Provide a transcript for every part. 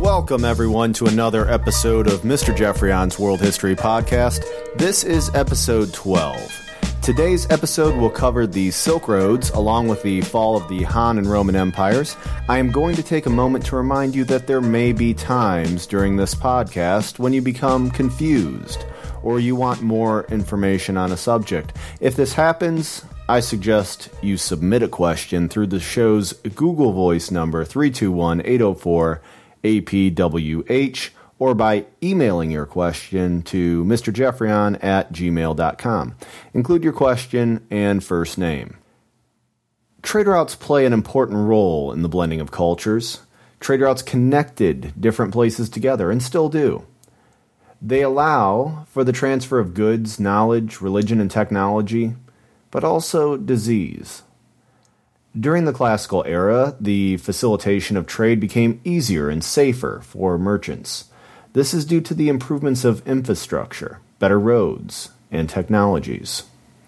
Welcome, everyone, to another episode of Mr. Jeffreyon's World History Podcast. This is episode 12. Today's episode will cover the Silk Roads, along with the fall of the Han and Roman empires. I am going to take a moment to remind you that there may be times during this podcast when you become confused, or you want more information on a subject. If this happens, I suggest you submit a question through the show's Google Voice number 321-804-APWH, or by emailing your question to mrjeffreyon@gmail.com. Include your question and first name. Trade routes play an important role in the blending of cultures. Trade routes connected different places together, and still do. They allow for the transfer of goods, knowledge, religion, and technology, but also disease. During the classical era, the facilitation of trade became easier and safer for merchants. This is due to the improvements of infrastructure, better roads, and technologies.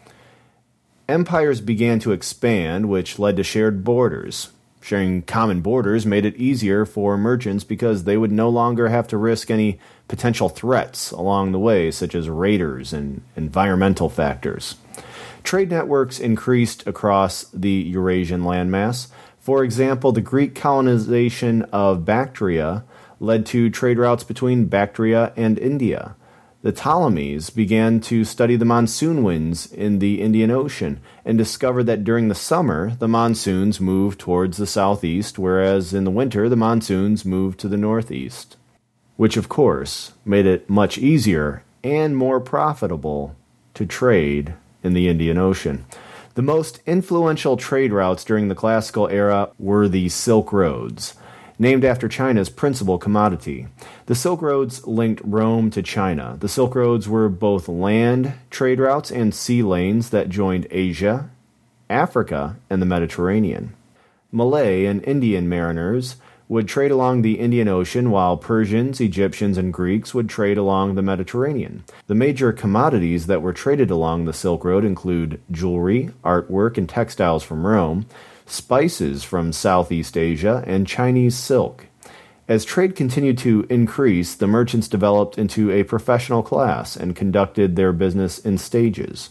Empires began to expand, which led to shared borders. Sharing common borders made it easier for merchants because they would no longer have to risk any potential threats along the way, such as raiders and environmental factors. Trade networks increased across the Eurasian landmass. For example, the Greek colonization of Bactria led to trade routes between Bactria and India. The Ptolemies began to study the monsoon winds in the Indian Ocean and discovered that during the summer, the monsoons moved towards the southeast, whereas in the winter, the monsoons moved to the northeast, which of course made it much easier and more profitable to trade in the Indian Ocean. The most influential trade routes during the classical era were the Silk Roads, named after China's principal commodity. The Silk Roads linked Rome to China. The Silk Roads were both land trade routes and sea lanes that joined Asia, Africa, and the Mediterranean. Malay and Indian mariners would trade along the Indian Ocean, while Persians, Egyptians, and Greeks would trade along the Mediterranean. The major commodities that were traded along the Silk Road include jewelry, artwork, and textiles from Rome, spices from Southeast Asia, and Chinese silk. As trade continued to increase, the merchants developed into a professional class and conducted their business in stages.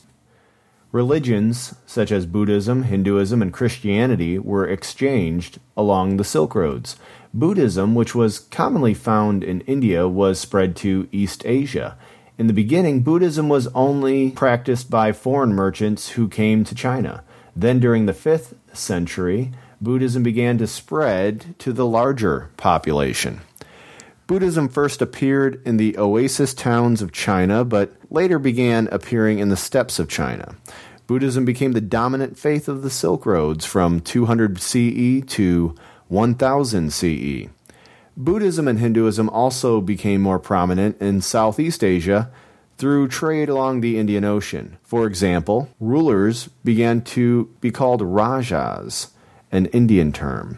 Religions, such as Buddhism, Hinduism, and Christianity, were exchanged along the Silk Roads. Buddhism, which was commonly found in India, was spread to East Asia. In the beginning, Buddhism was only practiced by foreign merchants who came to China. Then, during the 5th century, Buddhism began to spread to the larger population. Buddhism first appeared in the oasis towns of China, but later began appearing in the steppes of China. Buddhism became the dominant faith of the Silk Roads from 200 CE to 1000 CE. Buddhism and Hinduism also became more prominent in Southeast Asia through trade along the Indian Ocean. For example, rulers began to be called Rajas, an Indian term.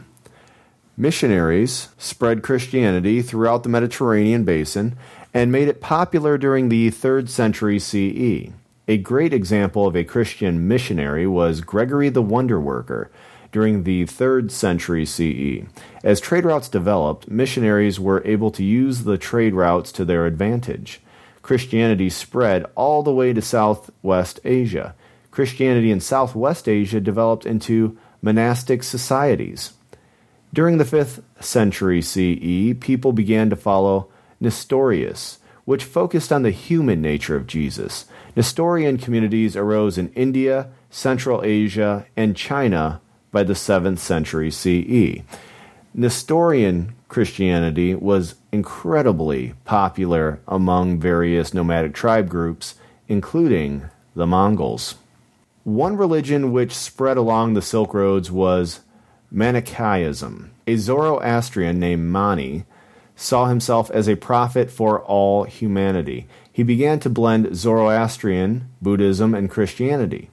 Missionaries spread Christianity throughout the Mediterranean basin and made it popular during the 3rd century CE. A great example of a Christian missionary was Gregory the Wonder Worker during the 3rd century CE. As trade routes developed, missionaries were able to use the trade routes to their advantage. Christianity spread all the way to Southwest Asia. Christianity in Southwest Asia developed into monastic societies. During the 5th century CE, people began to follow Nestorius, which focused on the human nature of Jesus. Nestorian communities arose in India, Central Asia, and China by the 7th century CE. Nestorian Christianity was incredibly popular among various nomadic tribe groups, including the Mongols. One religion which spread along the Silk Roads was Manichaeism. A Zoroastrian named Mani saw himself as a prophet for all humanity. He began to blend Zoroastrian, Buddhism, and Christianity.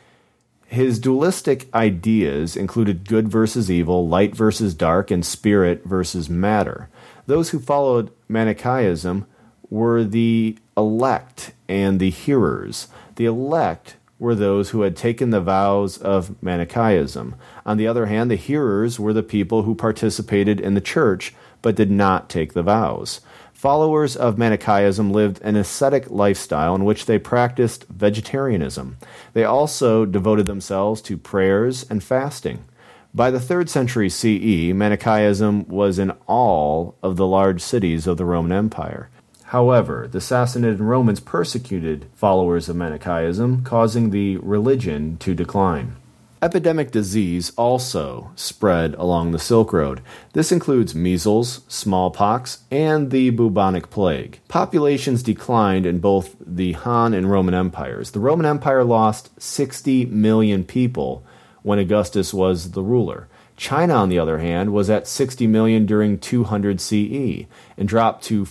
His dualistic ideas included good versus evil, light versus dark, and spirit versus matter. Those who followed Manichaeism were the elect and the hearers. The elect were those who had taken the vows of Manichaeism. On the other hand, the hearers were the people who participated in the church but did not take the vows. Followers of Manichaeism lived an ascetic lifestyle in which they practiced vegetarianism. They also devoted themselves to prayers and fasting. By the 3rd century CE, Manichaeism was in all of the large cities of the Roman Empire. However, the Sassanid Romans persecuted followers of Manichaeism, causing the religion to decline. Epidemic disease also spread along the Silk Road. This includes measles, smallpox, and the bubonic plague. Populations declined in both the Han and Roman empires. The Roman Empire lost 60 million people when Augustus was the ruler. China, on the other hand, was at 60 million during 200 CE and dropped to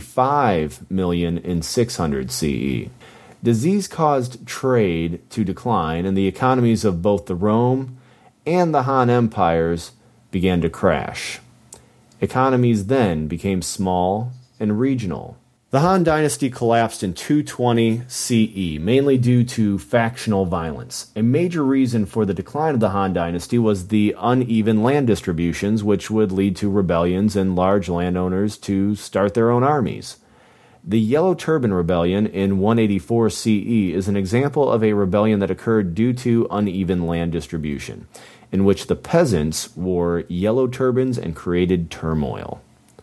45 million in 600 CE. Disease caused trade to decline, and the economies of both the Rome and the Han empires began to crash. Economies then became small and regional. The Han dynasty collapsed in 220 CE, mainly due to factional violence. A major reason for the decline of the Han dynasty was the uneven land distributions, which would lead to rebellions and large landowners to start their own armies. The Yellow Turban Rebellion in 184 CE is an example of a rebellion that occurred due to uneven land distribution, in which the peasants wore yellow turbans and created turmoil.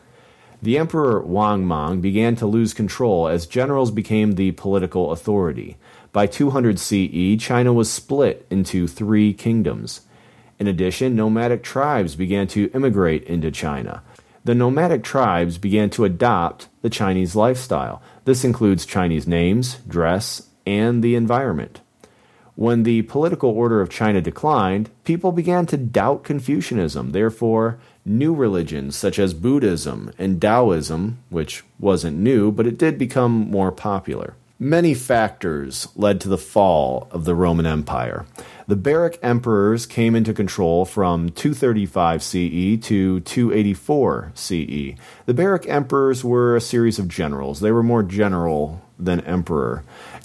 The Emperor Wang Mang began to lose control as generals became the political authority. By 200 CE, China was split into 3 kingdoms. In addition, nomadic tribes began to immigrate into China. The nomadic tribes began to adopt the Chinese lifestyle. This includes Chinese names, dress, and the environment. When the political order of China declined, people began to doubt Confucianism. Therefore, new religions such as Buddhism and Taoism, which wasn't new, but it did become more popular. Many factors led to the fall of the Roman Empire. The Baric emperors came into control from 235 CE to 284 CE. The Baric emperors were a series of generals. They were more general than emperor.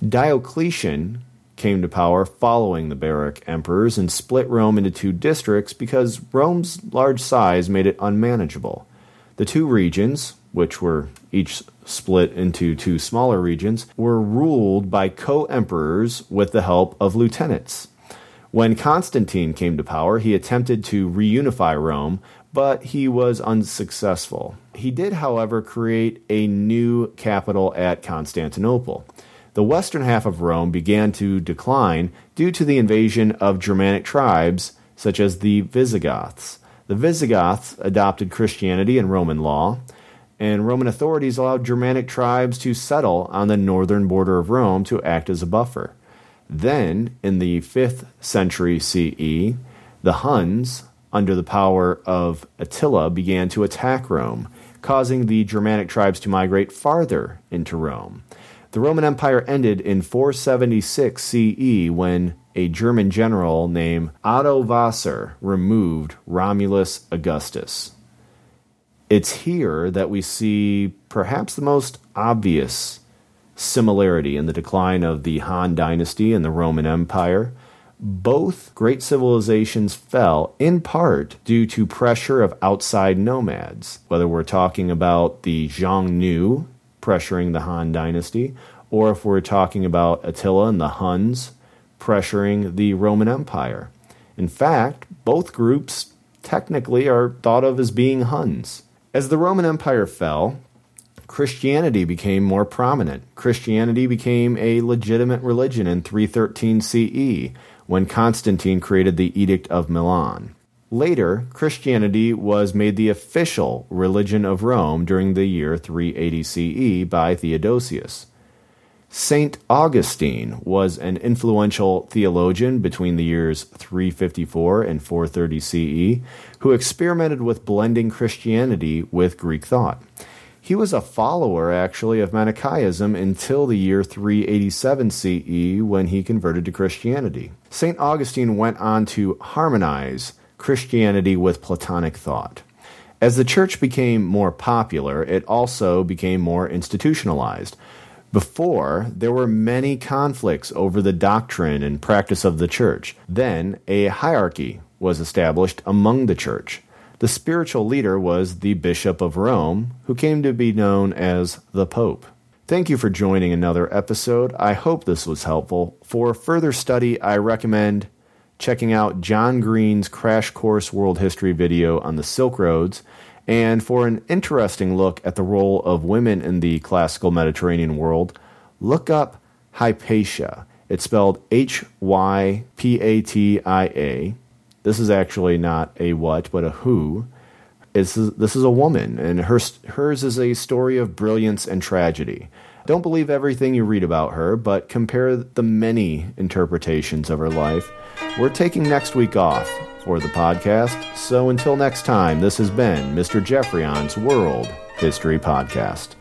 Diocletian came to power following the Baric emperors and split Rome into 2 districts because Rome's large size made it unmanageable. The 2 regions, which were each split into 2 smaller regions, were ruled by co-emperors with the help of lieutenants. When Constantine came to power, he attempted to reunify Rome, but he was unsuccessful. He did, however, create a new capital at Constantinople. The western half of Rome began to decline due to the invasion of Germanic tribes, such as the Visigoths. The Visigoths adopted Christianity and Roman law, and Roman authorities allowed Germanic tribes to settle on the northern border of Rome to act as a buffer. Then, in the 5th century CE, the Huns, under the power of Attila, began to attack Rome, causing the Germanic tribes to migrate farther into Rome. The Roman Empire ended in 476 CE when a German general named Ottowasser removed Romulus Augustus. It's here that we see perhaps the most obvious similarity in the decline of the Han dynasty and the Roman Empire. Both great civilizations fell in part due to pressure of outside nomads, whether we're talking about the Xiongnu pressuring the Han dynasty, or if we're talking about Attila and the Huns pressuring the Roman Empire. In fact, both groups technically are thought of as being Huns. As the Roman Empire fell, Christianity became more prominent. Christianity became a legitimate religion in 313 CE, when Constantine created the Edict of Milan. Later, Christianity was made the official religion of Rome during the year 380 CE by Theodosius. Saint Augustine was an influential theologian between the years 354 and 430 CE who experimented with blending Christianity with Greek thought. He was a follower, actually, of Manichaeism until the year 387 CE when he converted to Christianity. Saint Augustine went on to harmonize Christianity with Platonic thought. As the church became more popular, it also became more institutionalized. Before, there were many conflicts over the doctrine and practice of the church. Then, a hierarchy was established among the church. The spiritual leader was the Bishop of Rome, who came to be known as the Pope. Thank you for joining another episode. I hope this was helpful. For further study, I recommend checking out John Green's Crash Course World History video on the Silk Roads. And for an interesting look at the role of women in the classical Mediterranean world, look up Hypatia. It's spelled Hypatia. This is actually not a what, but a who. This is a woman, and hers is a story of brilliance and tragedy. Don't believe everything you read about her, but compare the many interpretations of her life. We're taking next week off for the podcast, so until next time, this has been Mr. Jeffreyon's World History Podcast.